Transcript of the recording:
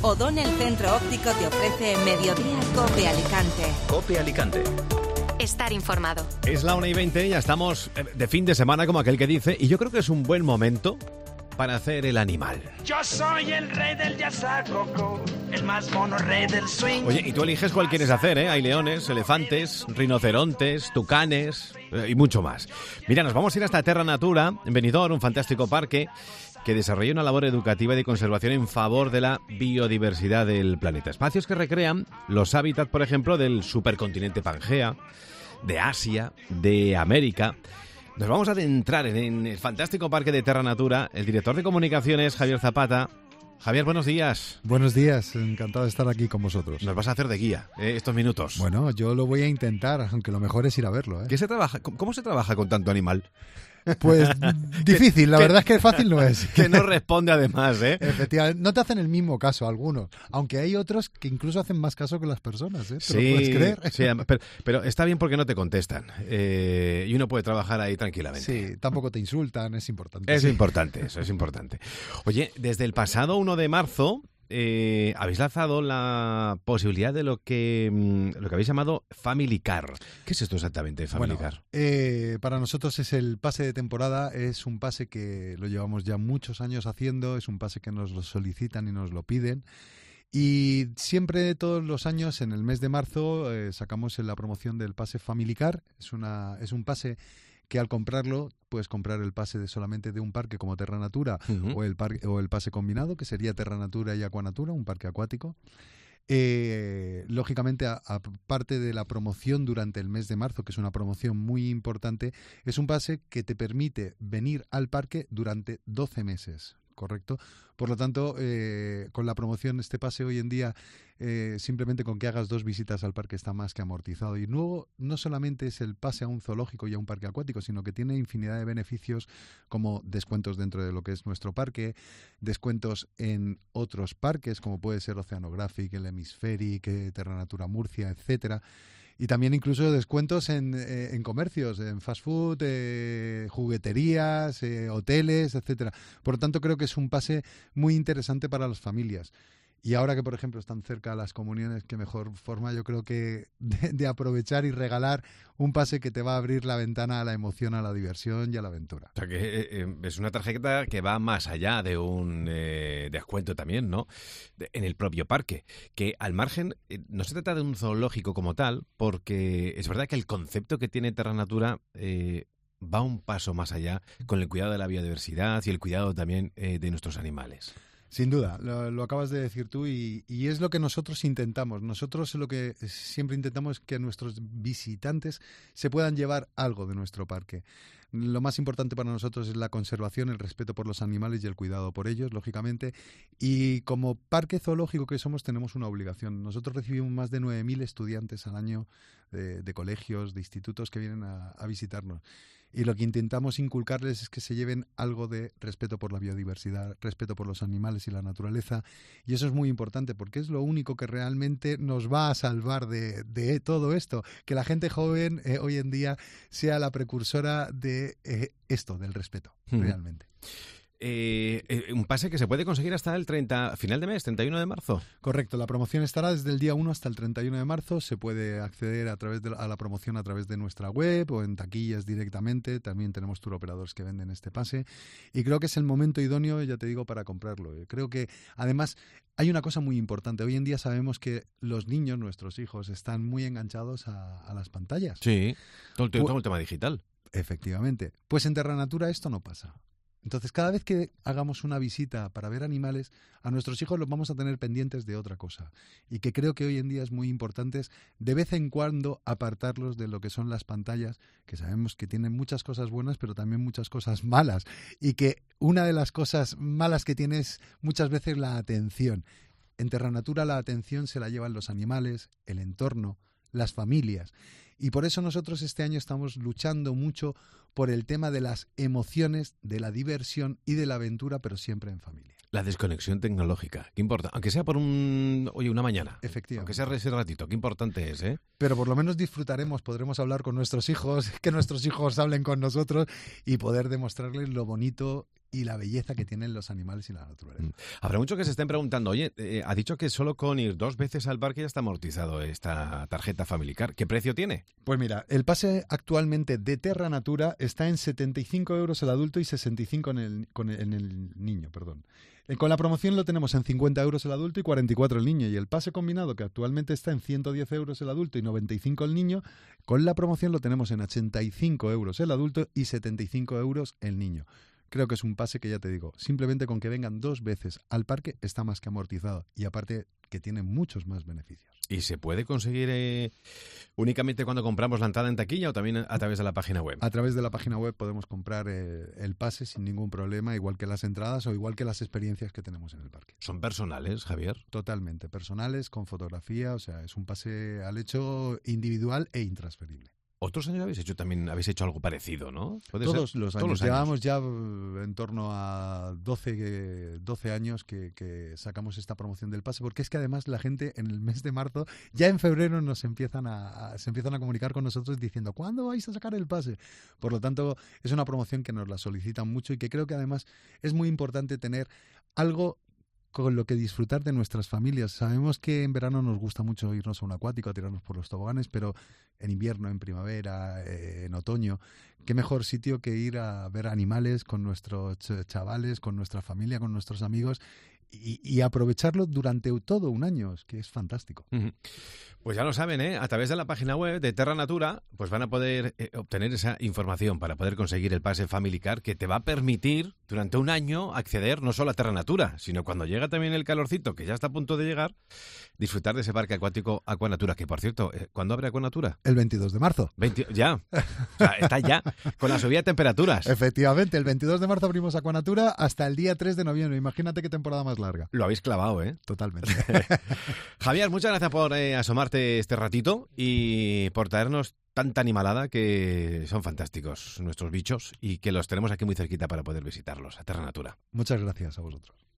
Odón, el centro óptico, te ofrece Mediodía Cope Alicante. Cope Alicante. Estar informado. Es la 1:20, ya estamos de fin de semana, como aquel que dice, y yo creo que es un buen momento para hacer el animal. Yo soy el rey del jazz coco, el más mono rey del swing. Oye, y tú eliges cuál quieres hacer, ¿eh? Hay leones, elefantes, rinocerontes, tucanes y mucho más. Mira, nos vamos a ir hasta Terra Natura, en Benidorm, un fantástico parque que desarrolla una labor educativa y de conservación en favor de la biodiversidad del planeta. Espacios que recrean los hábitats, por ejemplo, del supercontinente Pangea, de Asia, de América. Nos vamos a adentrar en el fantástico parque de Terra Natura. El director de comunicaciones, Javier Zapata. Javier, buenos días. Buenos días, encantado de estar aquí con vosotros. Nos vas a hacer de guía estos minutos. Bueno, yo lo voy a intentar, aunque lo mejor es ir a verlo. ¿Qué se trabaja? ¿Cómo se trabaja con tanto animal? Pues difícil, la verdad es que fácil no es. Que no responde además, ¿eh? Efectivamente, no te hacen el mismo caso algunos, aunque hay otros que incluso hacen más caso que las personas, ¿eh? ¿Te lo puedes creer? Sí, pero está bien porque no te contestan y uno puede trabajar ahí tranquilamente. Sí, tampoco te insultan, es importante. Es importante, eso es importante. Oye, desde el pasado 1 de marzo habéis lanzado la posibilidad de lo que habéis llamado Family Car. ¿Qué es esto exactamente, Family Car? Para nosotros es el pase de temporada, es un pase que lo llevamos ya muchos años haciendo, es un pase que nos lo solicitan y nos lo piden. Y siempre, todos los años, en el mes de marzo, sacamos la promoción del pase Family Car. Es un pase que al comprarlo puedes comprar el pase solamente de un parque como Terra Natura o el pase combinado, que sería Terra Natura y Aquanatura, un parque acuático. Lógicamente, aparte de la promoción durante el mes de marzo, que es una promoción muy importante, es un pase que te permite venir al parque durante 12 meses. ¿Correcto? Por lo tanto, con la promoción, este pase hoy en día, simplemente con que hagas 2 visitas al parque está más que amortizado. Y luego, no solamente es el pase a un zoológico y a un parque acuático, sino que tiene infinidad de beneficios como descuentos dentro de lo que es nuestro parque, descuentos en otros parques, como puede ser Oceanographic, el Hemispheric, Terra Natura Murcia, etcétera. Y también incluso descuentos en comercios, en fast food, jugueterías, hoteles, etcétera. Por lo tanto, creo que es un pase muy interesante para las familias. Y ahora que, por ejemplo, están cerca las comuniones, qué mejor forma, yo creo que de aprovechar y regalar un pase que te va a abrir la ventana a la emoción, a la diversión y a la aventura. O sea, que es una tarjeta que va más allá de un descuento también, ¿no? En el propio parque. Que al margen, no se trata de un zoológico como tal, porque es verdad que el concepto que tiene Terra Natura va un paso más allá con el cuidado de la biodiversidad y el cuidado también de nuestros animales. Sin duda, lo acabas de decir tú y es lo que nosotros intentamos. Nosotros lo que siempre intentamos es que nuestros visitantes se puedan llevar algo de nuestro parque. Lo más importante para nosotros es la conservación, el respeto por los animales y el cuidado por ellos, lógicamente. Y como parque zoológico que somos, tenemos una obligación. Nosotros recibimos más de 9.000 estudiantes al año de colegios, de institutos que vienen a visitarnos. Y lo que intentamos inculcarles es que se lleven algo de respeto por la biodiversidad, respeto por los animales y la naturaleza. Y eso es muy importante porque es lo único que realmente nos va a salvar de todo esto. Que la gente joven hoy en día sea la precursora de esto, del respeto, realmente. Un pase que se puede conseguir hasta el final de mes, 31 de marzo. Correcto, la promoción estará desde el día 1 hasta el 31 de marzo. Se puede acceder a la promoción a través de nuestra web o en taquillas directamente. También tenemos tour operadores que venden este pase. Y creo que es el momento idóneo, ya te digo, para comprarlo. Creo que, además, hay una cosa muy importante. Hoy en día sabemos que los niños, nuestros hijos, están muy enganchados a las pantallas. Sí, todo el tema digital. Efectivamente. Pues en Terra Natura esto no pasa. Entonces, cada vez que hagamos una visita para ver animales, a nuestros hijos los vamos a tener pendientes de otra cosa. Y que creo que hoy en día es muy importante es, de vez en cuando, apartarlos de lo que son las pantallas, que sabemos que tienen muchas cosas buenas, pero también muchas cosas malas. Y que una de las cosas malas que tiene es muchas veces la atención. En Terra Natura la atención se la llevan los animales, el entorno, las familias. Y por eso nosotros este año estamos luchando mucho por el tema de las emociones, de la diversión y de la aventura, pero siempre en familia. La desconexión tecnológica, qué importante, aunque sea por una mañana. Efectivamente. Aunque sea ese ratito, qué importante es, ¿eh? Pero por lo menos podremos hablar con nuestros hijos, que nuestros hijos hablen con nosotros y poder demostrarles lo bonito y la belleza que tienen los animales y la naturaleza. Habrá muchos que se estén preguntando, oye, ha dicho que solo con ir 2 veces al parque ya está amortizado esta tarjeta Familicar. ¿Qué precio tiene? Pues mira, el pase actualmente de Terra Natura está en 75 euros el adulto y 65 en el niño, perdón. Con la promoción lo tenemos en 50 euros el adulto y 44 el niño. Y el pase combinado, que actualmente está en 110 euros el adulto y 95 el niño, con la promoción lo tenemos en 85 euros el adulto y 75 euros el niño. Creo que es un pase que, ya te digo, simplemente con que vengan 2 veces al parque está más que amortizado. Y aparte que tiene muchos más beneficios. ¿Y se puede conseguir únicamente cuando compramos la entrada en taquilla o también a través de la página web? A través de la página web podemos comprar el pase sin ningún problema, igual que las entradas o igual que las experiencias que tenemos en el parque. ¿Son personales, Javier? Totalmente, personales, con fotografía, o sea, es un pase al hecho individual e intransferible. Otros años habéis hecho algo parecido, ¿no? Todos los años. Llevamos ya en torno a 12 años que sacamos esta promoción del pase, porque es que además la gente en el mes de marzo, ya en febrero se empiezan a comunicar con nosotros diciendo ¿cuándo vais a sacar el pase? Por lo tanto, es una promoción que nos la solicitan mucho y que creo que además es muy importante tener algo con lo que disfrutar de nuestras familias. Sabemos que en verano nos gusta mucho irnos a un acuático, a tirarnos por los toboganes, pero en invierno, en primavera, en otoño, qué mejor sitio que ir a ver animales con nuestros chavales, con nuestra familia, con nuestros amigos y aprovecharlo durante todo un año, que es fantástico. Pues ya lo saben, a través de la página web de Terra Natura pues van a poder obtener esa información para poder conseguir el pase Familicar que te va a permitir durante un año acceder no solo a Terra Natura, sino cuando llega también el calorcito, que ya está a punto de llegar, disfrutar de ese parque acuático Aquanatura, que por cierto, ¿cuándo abre Aquanatura? El 22 de marzo. Ya, o sea, está ya, con la subida de temperaturas. Efectivamente, el 22 de marzo abrimos Aquanatura hasta el día 3 de noviembre. Imagínate qué temporada más larga. Lo habéis clavado, Totalmente. Javier, muchas gracias por asomarte este ratito y por traernos tanta animalada, que son fantásticos nuestros bichos y que los tenemos aquí muy cerquita para poder visitarlos, a Terra Natura. Muchas gracias a vosotros.